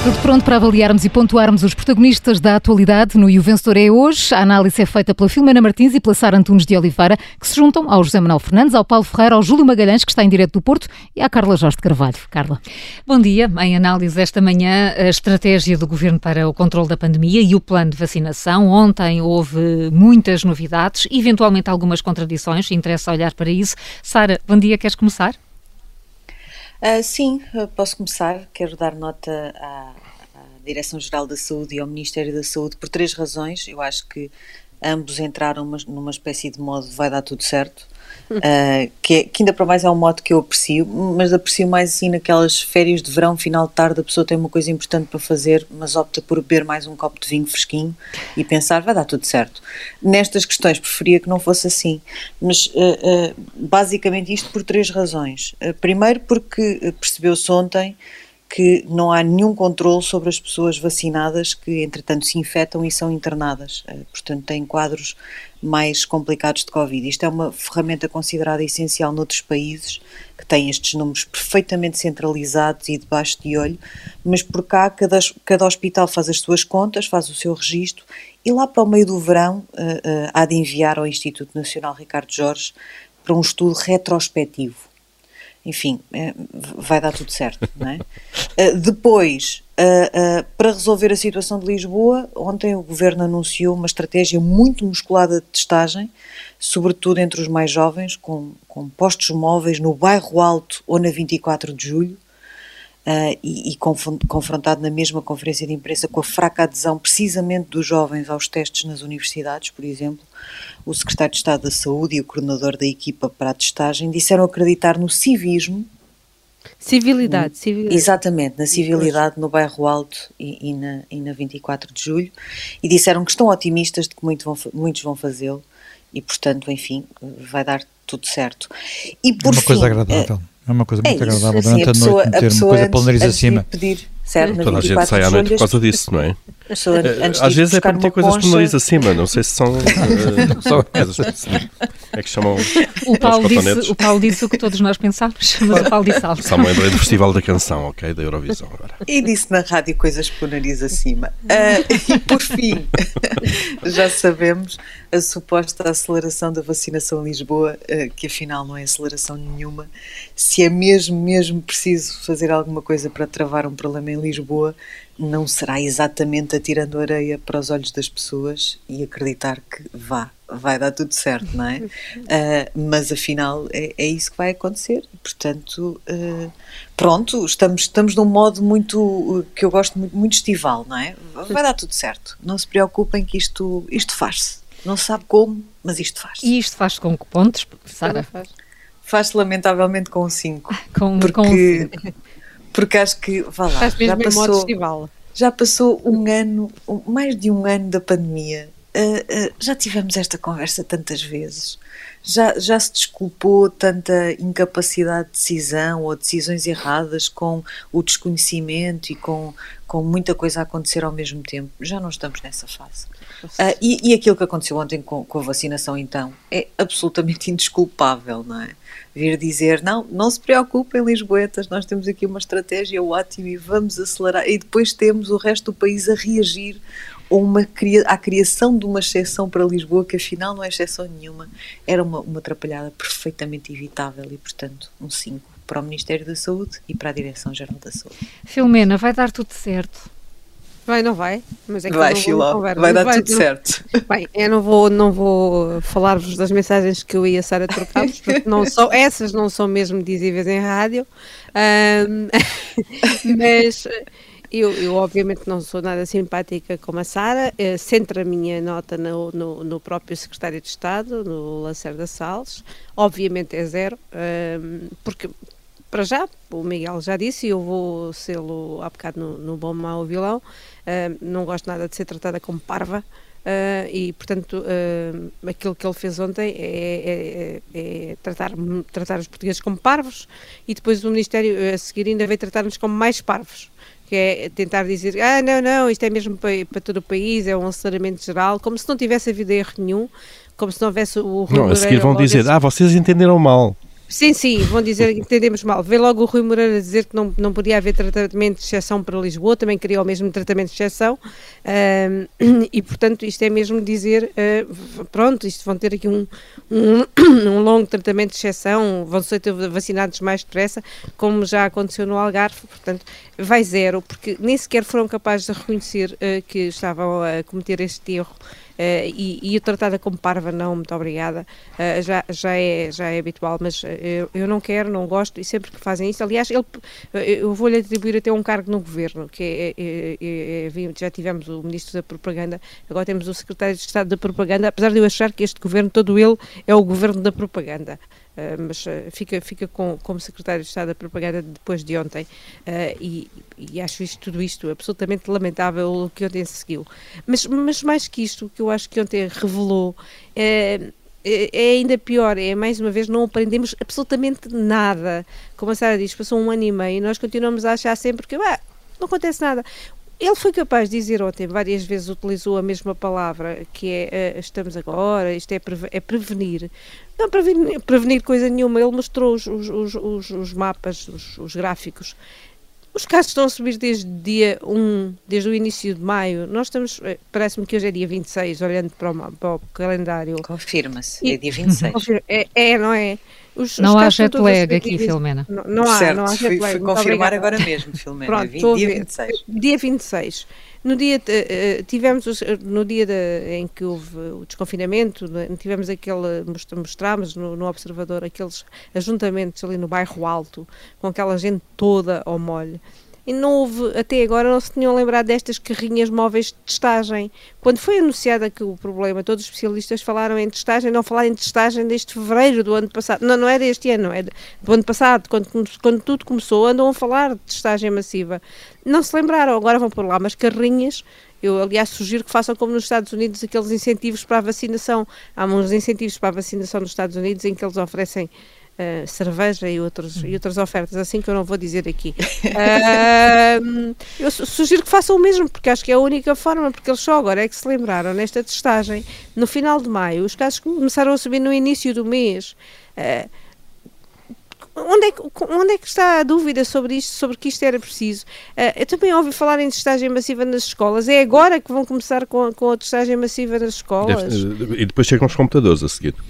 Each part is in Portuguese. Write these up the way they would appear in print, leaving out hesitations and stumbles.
Tudo pronto para avaliarmos e pontuarmos os protagonistas da atualidade no E o Vencedor é Hoje. A análise é feita pela Filomena Martins e pela Sara Antunes de Oliveira, que se juntam ao José Manuel Fernandes, ao Paulo Ferreira, ao Júlio Magalhães, que está em direto do Porto, e à Carla Jorge de Carvalho. Carla. Bom dia. Em análise esta manhã, a estratégia do Governo para o controle da pandemia e o plano de vacinação. Ontem houve muitas novidades, eventualmente algumas contradições, interessa olhar para isso. Sara, bom dia, queres começar? Sim, posso começar. Quero dar nota à Direção-Geral da Saúde e ao Ministério da Saúde por 3 razões. Eu acho que ambos entraram numa espécie de modo vai dar tudo certo, que ainda para mais é um modo que eu aprecio, mas aprecio mais assim naquelas férias de verão, final de tarde, a pessoa tem uma coisa importante para fazer, mas opta por beber mais um copo de vinho fresquinho e pensar vai dar tudo certo. Nestas questões preferia que não fosse assim, mas basicamente isto por 3 razões. Primeiro porque percebeu-se ontem que não há nenhum controle sobre as pessoas vacinadas que, entretanto, se infectam e são internadas. Portanto, têm quadros mais complicados de Covid. Isto é uma ferramenta considerada essencial noutros países, que têm estes números perfeitamente centralizados e debaixo de olho, mas por cá cada hospital faz as suas contas, faz o seu registro, e lá para o meio do verão há de enviar ao Instituto Nacional Ricardo Jorge para um estudo retrospectivo. Enfim, vai dar tudo certo, não é? Depois, para resolver a situação de Lisboa, ontem o Governo anunciou uma estratégia muito musculada de testagem, sobretudo entre os mais jovens, com postos móveis no Bairro Alto ou na 24 de Julho, e confrontado na mesma conferência de imprensa com a fraca adesão precisamente dos jovens aos testes nas universidades, por exemplo, o Secretário de Estado da Saúde e o coordenador da equipa para a testagem disseram acreditar no civismo. Civilidade. Exatamente, na civilidade no Bairro Alto e na 24 de Julho, e disseram que estão otimistas de que muitos vão fazê-lo e, portanto, enfim, vai dar tudo certo. E por fim, coisa agradável. É uma coisa muito agradável assim, durante a noite meter uma coisa pelo nariz acima. Certo, toda a gente sai à noite por causa disso, não é? Às vezes é para meter coisas pelo nariz acima, não sei se são é que chamam. O Paulo disse o que todos nós pensámos, mas o Paulo disse algo. Só me lembrei do Festival da Canção, ok? Da Eurovisão agora. E disse na rádio coisas pelo nariz acima. E por fim, já sabemos a suposta aceleração da vacinação em Lisboa, que afinal não é aceleração nenhuma. Se é mesmo preciso fazer alguma coisa para travar um problema em Lisboa, não será exatamente atirando areia para os olhos das pessoas e acreditar que vai dar tudo certo, não é? Mas afinal é isso que vai acontecer, portanto, pronto, estamos num modo muito, que eu gosto muito estival, não é? Vai dar tudo certo, não se preocupem que isto faz-se, não se sabe como, mas isto faz-se. E isto faz com que pontos, Sara? Faz-se lamentavelmente com 5. Porque acho que, já passou um ano, mais de um ano da pandemia, já tivemos esta conversa tantas vezes, já se desculpou tanta incapacidade de decisão ou decisões erradas com o desconhecimento e com muita coisa a acontecer ao mesmo tempo, já não estamos nessa fase. E aquilo que aconteceu ontem com a vacinação então é absolutamente indesculpável, não é? Vir dizer, não se preocupem lisboetas, nós temos aqui uma estratégia ótima e vamos acelerar, e depois temos o resto do país a reagir à criação de uma exceção para Lisboa, que afinal não é exceção nenhuma, era uma atrapalhada perfeitamente evitável e portanto um 5 para o Ministério da Saúde e para a Direção-Geral da Saúde. Filomena, vai dar tudo certo? Vai, não vai? Mas é que vai, Filó, vai dar tudo certo. Bem, eu não vou falar-vos das mensagens que eu e a Sara trocámos, porque essas não são mesmo dizíveis em rádio, mas eu obviamente não sou nada simpática como a Sara, centro a minha nota no próprio Secretário de Estado, no Lacerda Salles, obviamente é 0, porque para já, o Miguel já disse, e eu vou sê-lo há bocado no Bom, Mau Vilão, não gosto nada de ser tratada como parva, e portanto aquilo que ele fez ontem é tratar os portugueses como parvos, e depois o Ministério a seguir ainda veio tratar-nos como mais parvos, que é tentar dizer, não, isto é mesmo para todo o país, é um aceleramento geral, como se não tivesse havido erro nenhum, como se não houvesse o... Não, a seguir vão dizer, vocês entenderam mal. Sim, vão dizer que entendemos mal. Vê logo o Rui Moreira dizer que não podia haver tratamento de exceção para Lisboa, também queria o mesmo tratamento de exceção, e portanto isto é mesmo dizer, pronto, isto vão ter aqui um longo tratamento de exceção, vão ser vacinados mais depressa, como já aconteceu no Algarve, portanto vai zero, porque nem sequer foram capazes de reconhecer que estavam a cometer este erro. E o tratada como parva, não, muito obrigada, já é habitual, mas eu não quero, não gosto, e sempre que fazem isso, aliás, eu vou-lhe atribuir até um cargo no governo, que já tivemos o Ministro da Propaganda, agora temos o Secretário de Estado da Propaganda, apesar de eu achar que este governo, todo ele, é o governo da propaganda. Mas fica como Secretário de Estado da Propaganda depois de ontem, e acho tudo isto absolutamente lamentável o que ontem se seguiu. Mas mais que isto, o que eu acho que ontem revelou é ainda pior, mais uma vez não aprendemos absolutamente nada. Como a Sara diz, passou 1 ano e meio e nós continuamos a achar sempre que não acontece nada. Ele foi capaz de dizer ontem, várias vezes utilizou a mesma palavra, que é estamos agora, isto é prevenir. Não prevenir coisa nenhuma, ele mostrou os mapas, os gráficos. Os casos estão a subir desde dia 1, desde o início de maio. Nós estamos, parece-me que hoje é dia 26, olhando para o calendário. Confirma-se, é dia 26. Não é? Não há jet lag aqui, Filomena. Não há jet lag. Fui confirmar agora mesmo, Filomena. Pronto, dia 26. Dia 26. No dia, no dia em que houve o desconfinamento, tivemos mostramos no Observador aqueles ajuntamentos ali no Bairro Alto, com aquela gente toda ao molho. E não houve, até agora não se tinham lembrado destas carrinhas móveis de testagem. Quando foi anunciado aqui o problema, todos os especialistas falaram em testagem, não falaram em testagem desde fevereiro do ano passado. Não é deste ano, é do ano passado, quando tudo começou, andam a falar de testagem massiva. Não se lembraram, agora vão pôr lá umas carrinhas. Eu, aliás, sugiro que façam como nos Estados Unidos, aqueles incentivos para a vacinação. Há uns incentivos para a vacinação nos Estados Unidos em que eles oferecem cerveja e outras ofertas, assim, que eu não vou dizer aqui. Eu sugiro que façam o mesmo, porque acho que é a única forma, porque eles só agora é que se lembraram, nesta testagem, no final de maio, os casos começaram a subir no início do mês. Onde é que está a dúvida sobre isto, sobre que isto era preciso? Eu também ouvi falar em testagem massiva nas escolas. É agora que vão começar com a testagem massiva nas escolas? E depois chegam os computadores a seguir.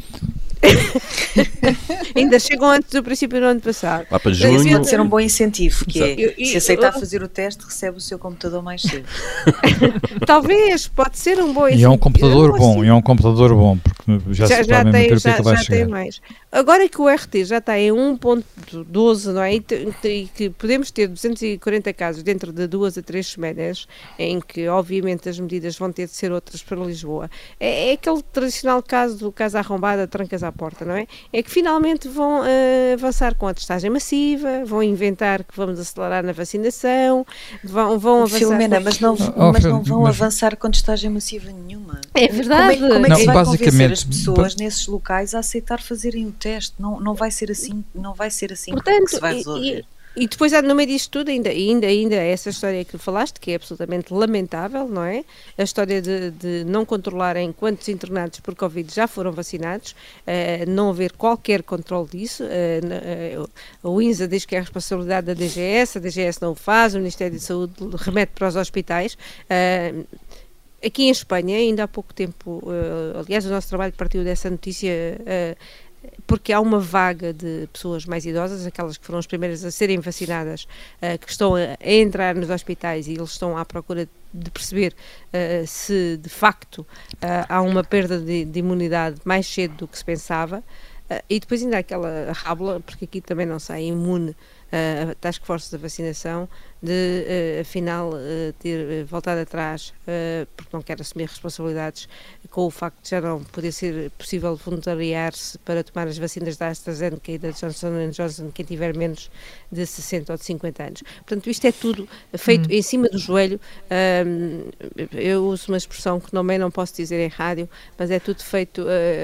Ainda chegam antes do princípio do ano passado. Lá para junho. Isso pode ser um bom incentivo, que é, se aceitar fazer o teste, recebe o seu computador mais cedo. Talvez, pode ser um bom incentivo. E é um computador bom, porque já se sabe mesmo o que é que vai chegar. Mais. Agora que o RT já está em 1.12, não é? E que podemos ter 240 casos dentro de 2 a 3 semanas, em que obviamente as medidas vão ter de ser outras para Lisboa. É aquele tradicional caso do casa arrombada, trancas à porta, não é? É que finalmente vão avançar com a testagem massiva, vão inventar que vamos acelerar na vacinação, vão avançar... Filomena, mas não vão avançar com testagem massiva nenhuma. É verdade. Como é que se vai convencer as pessoas nesses locais a aceitar fazerem o teste? Não vai ser assim, portanto, que se vai resolver. E depois, no meio disto tudo, ainda essa história que falaste, que é absolutamente lamentável, não é? A história de não controlarem quantos internados por Covid já foram vacinados, não haver qualquer controle disso. O INSA diz que é a responsabilidade da DGS, a DGS não o faz, o Ministério da Saúde remete para os hospitais. Aqui em Espanha, ainda há pouco tempo, aliás, o nosso trabalho partiu dessa notícia, porque há uma vaga de pessoas mais idosas, aquelas que foram as primeiras a serem vacinadas, que estão a entrar nos hospitais e eles estão à procura de perceber se de facto há uma perda de imunidade mais cedo do que se pensava. E depois ainda há aquela rábula, porque aqui também não sai imune a Task Force da vacinação, de afinal ter voltado atrás porque não quer assumir responsabilidades com o facto de já não poder ser possível voluntariar-se para tomar as vacinas da AstraZeneca e da Johnson & Johnson quem tiver menos de 60 ou de 50 anos. Portanto, isto é tudo feito em cima do joelho. Eu uso uma expressão que também não posso dizer em rádio, mas é tudo feito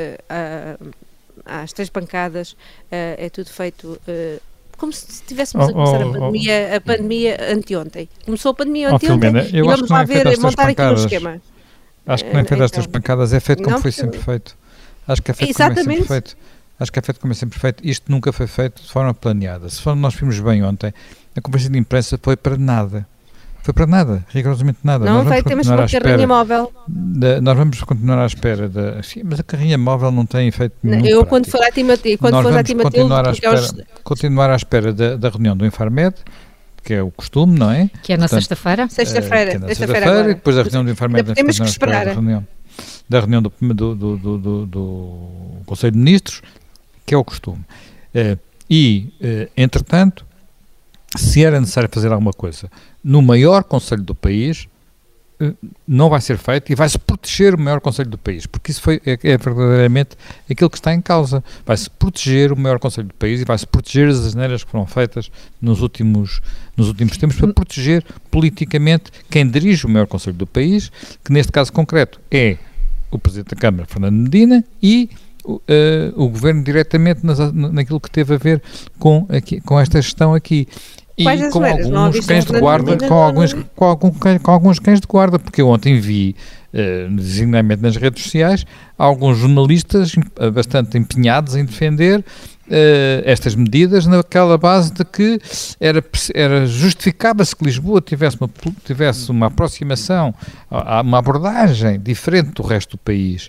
às 3 pancadas, é tudo feito como se estivéssemos a começar a pandemia anteontem. Começou a pandemia anteontem e vamos lá montar aqui um esquema. Acho que não é feito estas pancadas, é feito como foi sempre feito. Acho que é feito como é sempre feito. Acho que é feito como é sempre feito. Isto nunca foi feito de forma planeada. Se nós vimos bem ontem, a conferência de imprensa foi para nada. Foi para nada, rigorosamente nada. Não, temos uma carrinha móvel. Nós vamos continuar à espera sim, mas a carrinha móvel não tem efeito nenhum. Eu, quando for à Timatilde, continuar à espera da reunião do Infarmed, que é o costume, não é? Que é na sexta-feira. Sexta-feira. Que é na sexta-feira, e depois da reunião do Infarmed. Temos que esperar. Da reunião do Conselho de Ministros, que é o costume. Entretanto, se era necessário fazer alguma coisa no maior conselho do país, não vai ser feito e vai-se proteger o maior conselho do país, porque isso é verdadeiramente aquilo que está em causa. Vai-se proteger o maior conselho do país e vai-se proteger as asneiras que foram feitas nos últimos tempos, para proteger politicamente quem dirige o maior conselho do país, que neste caso concreto é o Presidente da Câmara, Fernando Medina, e o Governo diretamente naquilo que teve a ver com esta gestão aqui. E com alguns cães de guarda, com alguns cães de guarda, porque eu ontem vi, designadamente nas redes sociais, alguns jornalistas bastante empenhados em defender estas medidas naquela base de que justificava-se que Lisboa tivesse uma aproximação, uma abordagem diferente do resto do país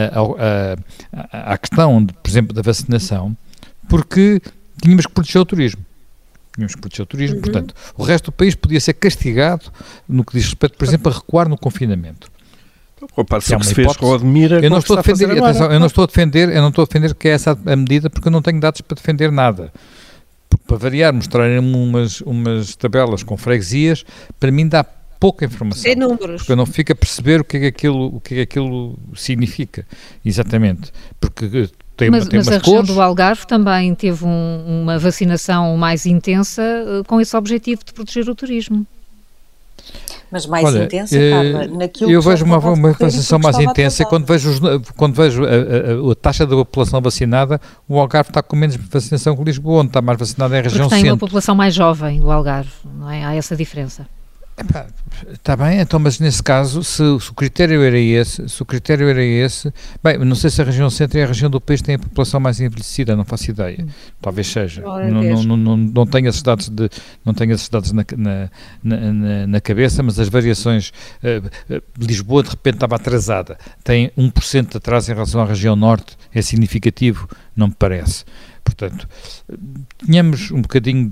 à questão, por exemplo, da vacinação, porque tínhamos que proteger o turismo. Portanto, o resto do país podia ser castigado no que diz respeito, por exemplo, a recuar no confinamento. Compara-se o que se fez com a Admira. Eu não estou a defender que é essa a medida, porque eu não tenho dados para defender nada. Porque, para variar, mostrarem-me umas tabelas com freguesias, para mim dá pouca informação. Sem números. Porque eu não fico a perceber o que é que aquilo significa, exatamente. Porque mas a região do Algarve também teve uma vacinação mais intensa com esse objetivo de proteger o turismo. Mas mais intensa, Carla, naquilo eu vejo uma vacinação mais intensa quando vejo a taxa da população vacinada. O Algarve está com menos vacinação que Lisboa, onde está mais vacinada é a região centro. Porque tem uma população mais jovem, o Algarve, não é? Há essa diferença. Está bem, então, mas nesse caso, se o critério era esse, bem, não sei se a região centro é a região do país que tem a população mais envelhecida, não faço ideia, talvez seja, não tenho esses dados, na cabeça, mas as variações, Lisboa de repente estava atrasada, tem 1% de atraso em relação à região norte, é significativo, não me parece, portanto, tínhamos um bocadinho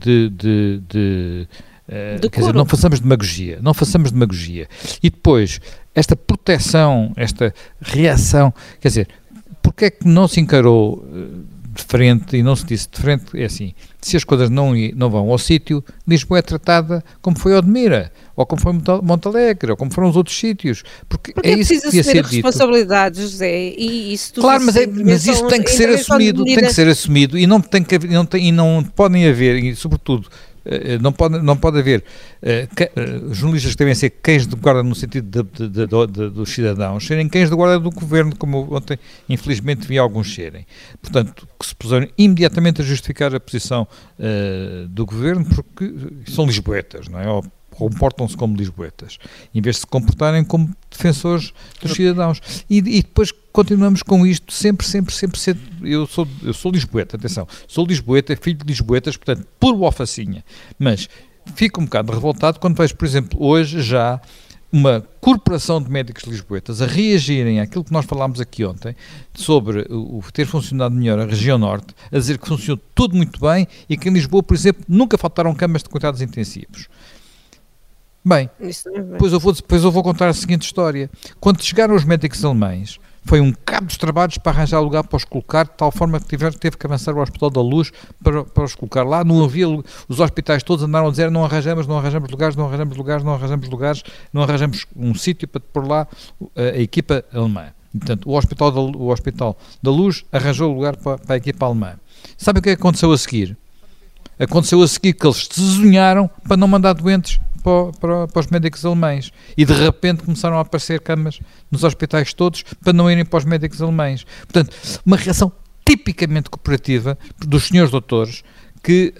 quer dizer, não façamos demagogia. E depois, esta proteção, esta reação, quer dizer, porque é que não se encarou de frente e não se disse de frente, é assim, se as coisas não vão ao sítio, Lisboa é tratada como foi Odmira, ou como foi Montalegre, ou como foram os outros sítios, porque é isso que devia ser dito. Responsabilidades, José, e isso tudo. Claro, mas isso tem que ser assumido, e não podem haver, e sobretudo, não pode haver jornalistas que devem ser cães de guarda no sentido dos cidadãos, serem cães de guarda do governo, como ontem infelizmente vi alguns serem. Portanto, que se puseram imediatamente a justificar a posição do governo porque são lisboetas, não é? Ou comportam-se como lisboetas, em vez de se comportarem como defensores dos cidadãos. E depois continuamos com isto sempre. Eu sou lisboeta, atenção, sou lisboeta, filho de lisboetas, portanto, puro alfacinha. Mas fico um bocado revoltado quando vejo, por exemplo, hoje já uma corporação de médicos lisboetas a reagirem àquilo que nós falámos aqui ontem, sobre o ter funcionado melhor a região norte, a dizer que funcionou tudo muito bem e que em Lisboa, por exemplo, nunca faltaram camas de cuidados intensivos. Bem, depois eu vou contar a seguinte história. Quando chegaram os médicos alemães, foi um cabo dos trabalhos para arranjar lugar para os colocar, de tal forma que teve que avançar o Hospital da Luz para os colocar lá. Não havia, os hospitais todos andaram a dizer não arranjamos lugares, não arranjamos um sítio para pôr lá a equipa alemã. Portanto, o Hospital da Luz arranjou lugar para a equipa alemã. Sabe o que aconteceu a seguir? Aconteceu a seguir que eles se zunharam para não mandar doentes para os médicos alemães e de repente começaram a aparecer camas nos hospitais todos para não irem para os médicos alemães. Portanto, uma reação tipicamente cooperativa dos senhores doutores que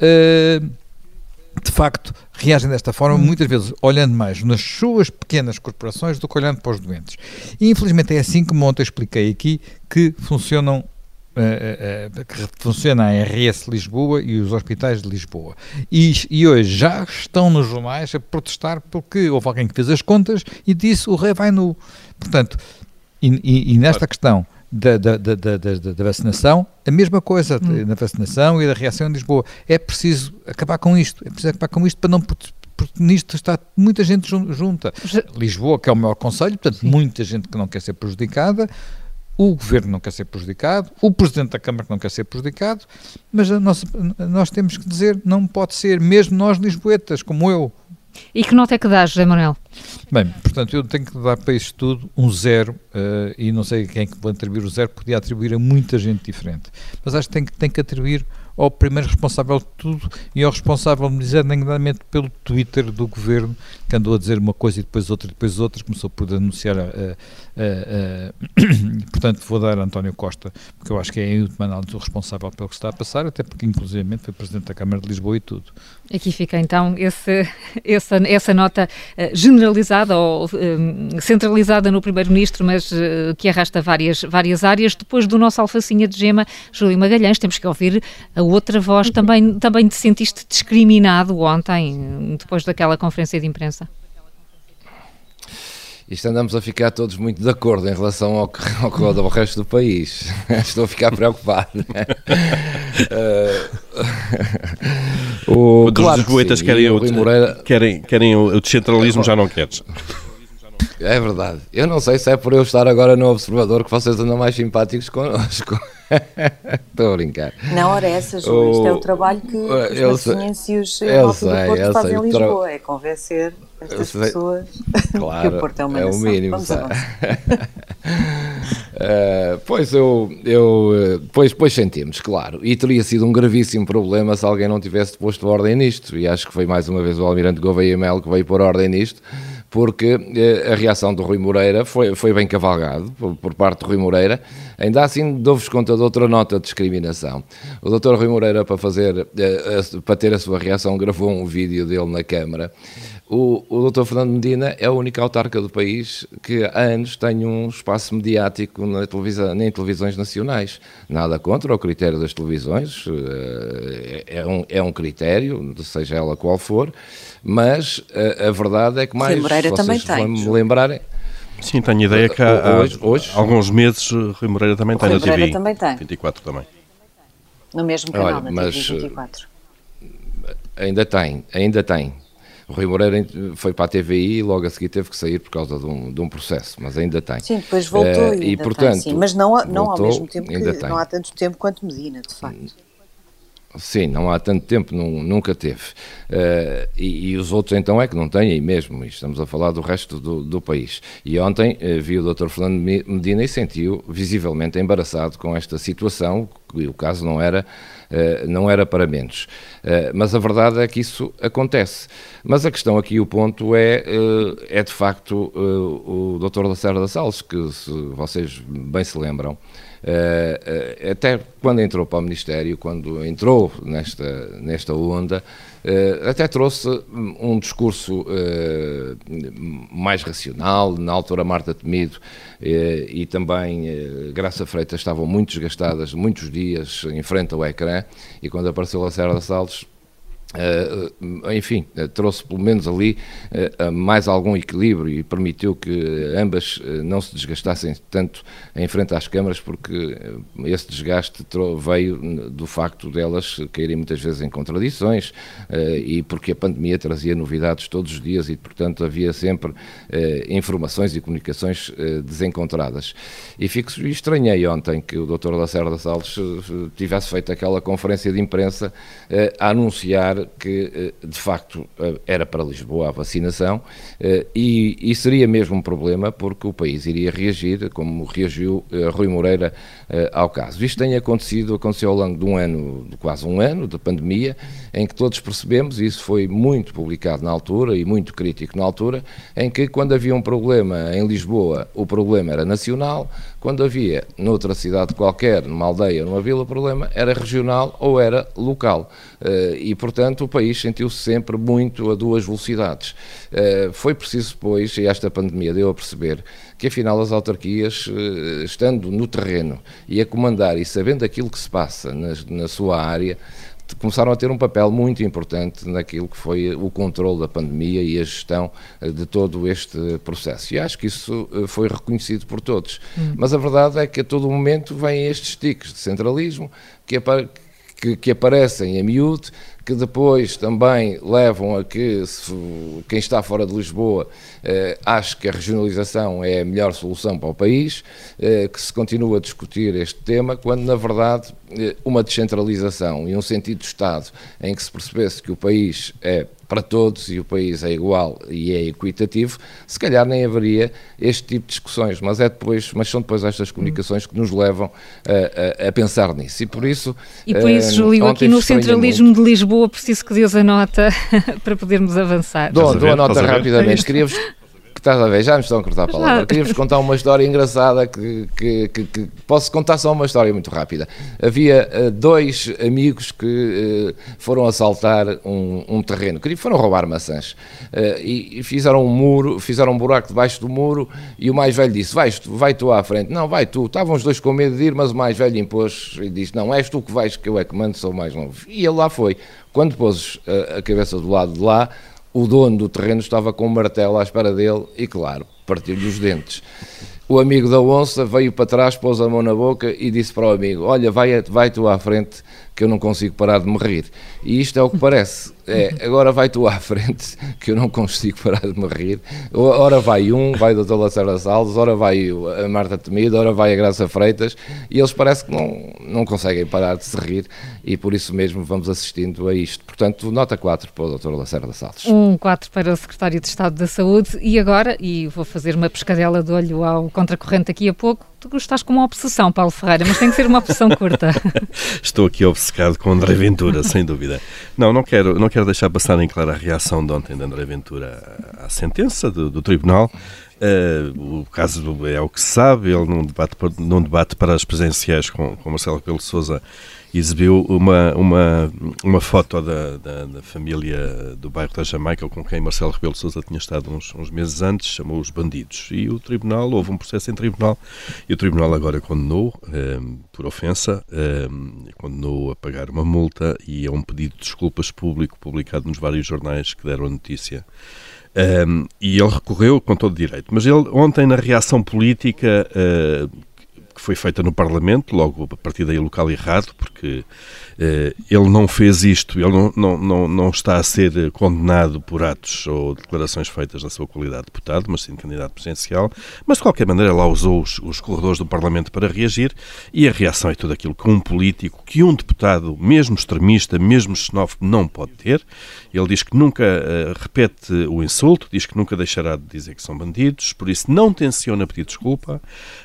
de facto reagem desta forma, muitas vezes olhando mais nas suas pequenas corporações do que olhando para os doentes. E infelizmente é assim, como ontem expliquei aqui, que funcionam que funciona a RS Lisboa e os hospitais de Lisboa. E hoje já estão nos jornais a protestar porque houve alguém que fez as contas e disse o rei vai nu. Portanto, e nesta questão da vacinação, a mesma coisa na vacinação e da reação em Lisboa. É preciso acabar com isto. Para não... Porque nisto está muita gente junta. Lisboa, que é o maior concelho, portanto, muita gente que não quer ser prejudicada, o governo não quer ser prejudicado, o presidente da Câmara que não quer ser prejudicado, mas nós temos que dizer, não pode ser, mesmo nós lisboetas, como eu. E que nota é que dá, José Manuel? Bem, portanto, eu tenho que dar para isto tudo um 0, e não sei quem é que vou atribuir o 0, podia atribuir a muita gente diferente. Mas acho que tem que atribuir ao primeiro responsável de tudo e ao responsável, designadamente, pelo Twitter do governo, que andou a dizer uma coisa e depois outra, começou por denunciar portanto, vou dar a António Costa, porque eu acho que é, em última análise, o responsável pelo que está a passar, até porque, inclusivamente, foi Presidente da Câmara de Lisboa e tudo. Aqui fica, então, essa nota generalizada ou centralizada no Primeiro-Ministro, mas que arrasta várias áreas. Depois do nosso alfacinha de gema, Júlio Magalhães, temos que ouvir a outra voz. Também te sentiste discriminado ontem, depois daquela conferência de imprensa? Isto andamos a ficar todos muito de acordo em relação ao resto do país. Estou a ficar preocupado. Os lisboetas querem o descentralismo, já não queres. É verdade. Eu não sei se é por eu estar agora no Observador que vocês andam mais simpáticos connosco. Estou a brincar. Não, ora essa, Júlio. Isto é o trabalho que os marcinhenses e os Alto do Porto fazem em Lisboa. É convencer estas pessoas claro, que o Porto é uma nação. O mínimo. Pois sentimos, claro. E teria sido um gravíssimo problema se alguém não tivesse posto ordem nisto. E acho que foi mais uma vez o Almirante Gouveia Melo que veio pôr ordem nisto, porque a reação do Rui Moreira foi bem cavalgado por parte do Rui Moreira. Ainda assim, dou-vos conta de outra nota de discriminação. O Dr. Rui Moreira, para ter a sua reação, gravou um vídeo dele na Câmara. O Dr. Fernando Medina é a única autarca do país que há anos tem um espaço mediático em televisões nacionais. Nada contra o critério das televisões, é um critério, seja ela qual for, mas a verdade é que mais vocês vão me lembrarem... Sim, tenho ideia que há alguns meses Rui Moreira também tem na TV. Também tem. 24 também. No mesmo canal, na TV 24. Ainda tem. O Rui Moreira foi para a TVI e logo a seguir teve que sair por causa de um processo, mas ainda tem. Sim, depois voltou e portanto, tem, sim. Mas não ao mesmo tempo que não há tanto tempo quanto Medina, de facto. Sim, não há tanto tempo, nunca teve. E os outros então é que não têm mesmo, estamos a falar do resto do país. E ontem vi o Dr. Fernando Medina e sentiu visivelmente embaraçado com esta situação, que o caso não era para menos. Mas a verdade é que isso acontece. Mas a questão aqui, o ponto é de facto o Dr. Lacerda Salles, que se vocês bem se lembram, até quando entrou para o Ministério, quando entrou nesta onda, até trouxe um discurso mais racional. Na altura Marta Temido e também Graça Freitas estavam muito desgastadas, muitos dias em frente ao ecrã, e quando apareceu Lacerda Salles, enfim, trouxe pelo menos ali mais algum equilíbrio e permitiu que ambas não se desgastassem tanto em frente às câmaras, porque esse desgaste veio do facto delas caírem muitas vezes em contradições e porque a pandemia trazia novidades todos os dias e, portanto, havia sempre informações e comunicações desencontradas. E estranhei ontem que o Dr. Lacerda Salles tivesse feito aquela conferência de imprensa a anunciar que, de facto, era para Lisboa a vacinação e seria mesmo um problema, porque o país iria reagir, como reagiu Rui Moreira ao caso. Isto aconteceu ao longo de quase um ano de pandemia, em que todos percebemos, e isso foi muito publicado na altura e muito crítico na altura, em que quando havia um problema em Lisboa, o problema era nacional, quando havia noutra cidade qualquer, numa aldeia, numa vila, o problema era regional ou era local. E, portanto, o país sentiu-se sempre muito a duas velocidades. Foi preciso, pois, e esta pandemia deu a perceber que afinal as autarquias, estando no terreno e a comandar e sabendo aquilo que se passa na sua área, começaram a ter um papel muito importante naquilo que foi o controle da pandemia e a gestão de todo este processo. E acho que isso foi reconhecido por todos. Mas a verdade é que a todo momento vêm estes tiques de centralismo que aparecem a miúdo, que depois também levam a que quem está fora de Lisboa ache que a regionalização é a melhor solução para o país, que se continua a discutir este tema, quando na verdade uma descentralização e um sentido de Estado em que se percebesse que o país é para todos e o país é igual e é equitativo, se calhar nem haveria este tipo de discussões, mas são depois estas comunicações que nos levam a pensar nisso. E por isso, Júlio, aqui no centralismo de Lisboa, preciso que dês a nota para podermos avançar. Dou a nota rapidamente. Queria-vos... Estás a ver, já me estão a cortar a palavra. Queria-vos contar uma história engraçada que posso contar só uma história muito rápida. Havia dois amigos que foram assaltar um terreno, foram roubar maçãs e fizeram um buraco debaixo do muro e o mais velho disse, vai tu à frente. Não, vai tu. Estavam os dois com medo de ir, mas o mais velho impôs e disse, não, és tu que vais, que eu é que mando, sou o mais novo. E ele lá foi. Quando pôs a cabeça do lado de lá, o dono do terreno estava com um martelo à espera dele e, claro, partiu-lhe os dentes. O amigo da onça veio para trás, pôs a mão na boca e disse para o amigo, olha, vai tu à frente que eu não consigo parar de me rir. E isto é o que parece. Agora vai tu à frente que eu não consigo parar de me rir. Ora vai o Dr. Lacerda Salles, ora vai a Marta Temido, ora vai a Graça Freitas e eles parece que não conseguem parar de se rir e por isso mesmo vamos assistindo a isto. Portanto, nota 4 para o Dr. Lacerda Salles. 4 para o Secretário de Estado da Saúde e agora, e vou fazer uma pescadela de olho ao contracorrente daqui a pouco, tu estás com uma obsessão, Paulo Ferreira, mas tem que ser uma obsessão curta. Estou aqui obcecado com André Ventura, sem dúvida. Não quero deixar passar em clara a reação de ontem de André Ventura à sentença do Tribunal. O caso é o que se sabe, ele num debate para as presidenciais com Marcelo Rebelo de Sousa exibiu uma foto da família do bairro da Jamaica com quem Marcelo Rebelo de Sousa tinha estado uns meses antes, chamou-os bandidos. E o Tribunal, houve um processo em Tribunal, e o Tribunal agora condenou por ofensa, condenou a pagar uma multa e a um pedido de desculpas público publicado nos vários jornais que deram a notícia. E ele recorreu com todo direito. Mas ele, ontem, na reação política que foi feita no Parlamento, logo a partir daí local errado, porque ele não fez isto, ele não está a ser condenado por atos ou declarações feitas na sua qualidade de deputado, mas sim de candidato presidencial, mas de qualquer maneira lá usou os corredores do Parlamento para reagir, e a reação é tudo aquilo que um político, que um deputado, mesmo extremista, mesmo xenófobo, não pode ter. Ele diz que nunca repete o insulto, diz que nunca deixará de dizer que são bandidos, por isso não tenciona pedir desculpa.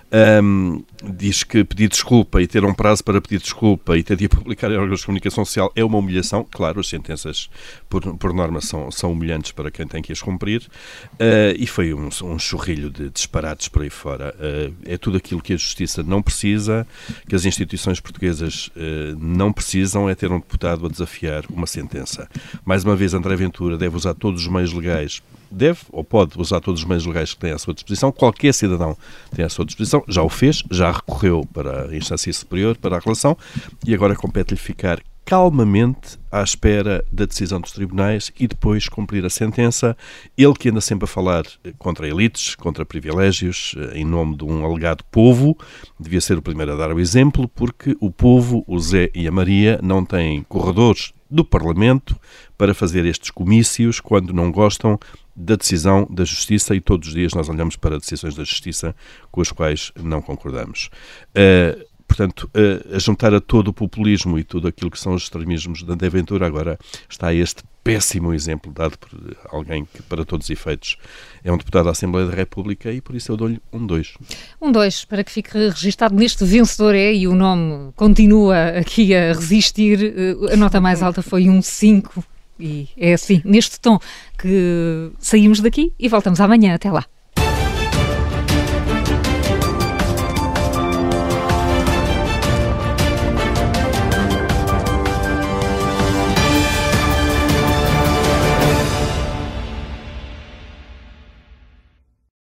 Diz que pedir desculpa e ter um prazo para pedir desculpa e ter de publicar em órgãos de comunicação social é uma humilhação. Claro, as sentenças por norma são humilhantes para quem tem que as cumprir, e foi um chorrilho de disparates por aí fora. É tudo aquilo que a justiça não precisa, que as instituições portuguesas não precisam, é ter um deputado a desafiar uma sentença. Mais uma vez, André Ventura deve usar todos os meios legais, deve ou pode usar todos os meios legais que tem à sua disposição, qualquer cidadão tem à sua disposição, já o fez, já recorreu para a instância superior, para a relação, e agora compete-lhe ficar calmamente à espera da decisão dos tribunais e depois cumprir a sentença. Ele que anda sempre a falar contra elites, contra privilégios, em nome de um alegado povo, devia ser o primeiro a dar o exemplo, porque o povo, o Zé e a Maria, não têm corredores do Parlamento para fazer estes comícios quando não gostam da decisão da Justiça, e todos os dias nós olhamos para decisões da Justiça com as quais não concordamos. Portanto, a juntar a todo o populismo e tudo aquilo que são os extremismos de André Ventura, agora está este péssimo exemplo dado por alguém que, para todos os efeitos, é um deputado da Assembleia da República, e por isso eu dou-lhe um 2. Um 2, para que fique registado neste vencedor e o nome continua aqui a resistir. A nota mais alta foi um 5, e é assim, neste tom, que saímos daqui e voltamos amanhã. Até lá.